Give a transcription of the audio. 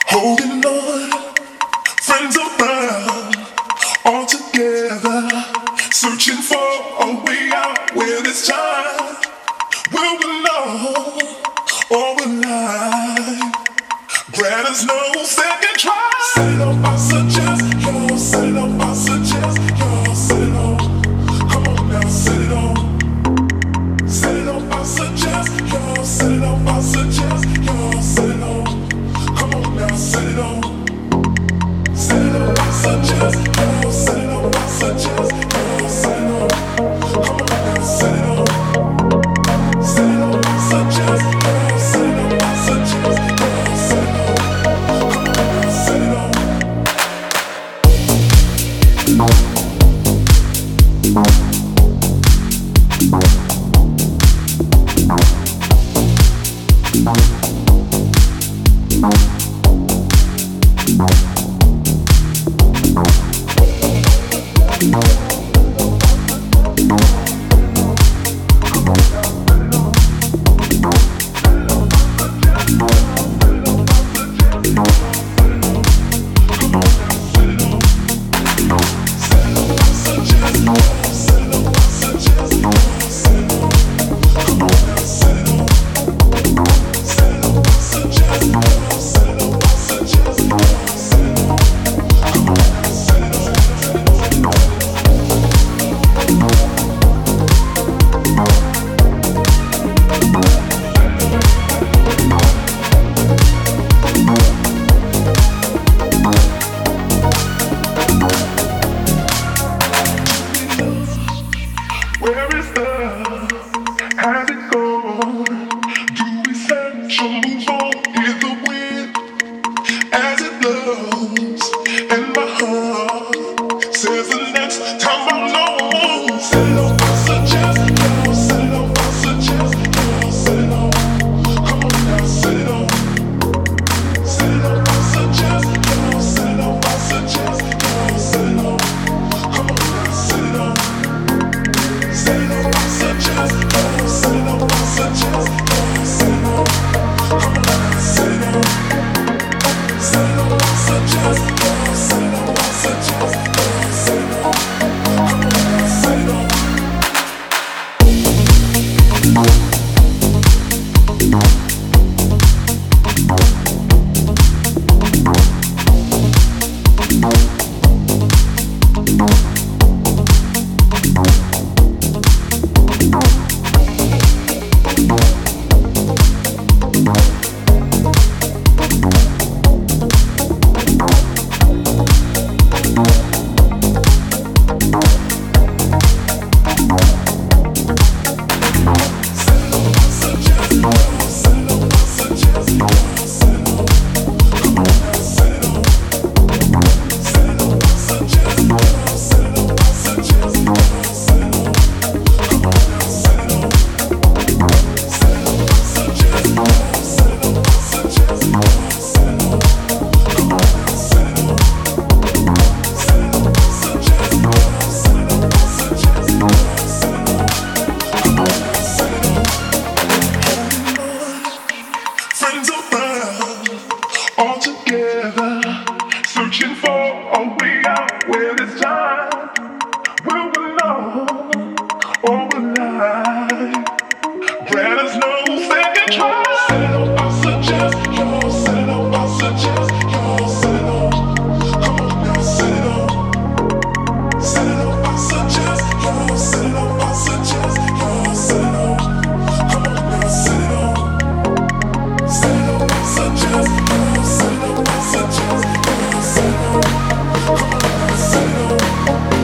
Holding on, friends around, all together, searching for a way out where this time will belong or will lie. Grant us no second try. Set it up, I suggest, yo, set it up, I suggest, yo, set it on. Come on now, set it on. Set it up, I suggest, yo, set it up, I suggest, yo, set it on. Come on now, set it on. Set it up, I suggest, yo, set it up, I suggest, yo, set it on. Come on now, set it on. Set it up, I suggest, yo, set it up, I suggest, yo, set it on. Come on now, set it on. Where is love? Has it gone? Do we search or move on? Hear the wind as it blows, and my heart says the next time I'm alone. Set it up, I suggest, yo, set it up, I suggest, yo, set it on. Come on now, set it on. Set it up, I suggest, yo, set it up, I suggest, yo, set it on. Come on now, set it on. Set it up, I suggest, oh, set it up, I suggest, oh, set it on. Come on now, set it on. Set it up, I suggest, oh, set it up, I suggest, oh, set it on. Come on now, set it on. Friends around, all together, searching for a way out where this time will belong or will lie. Grant us no second try. Set it up, I suggest, yo, set it up, I suggest, yo, set it on. Come on now, set it on. Set it up, I suggest, yo, set it up, I suggest, yo, set it on. Come on now, set it on. Set it up, I suggest, yo, set it up, I suggest, yo, set it on. Come on now, set it on.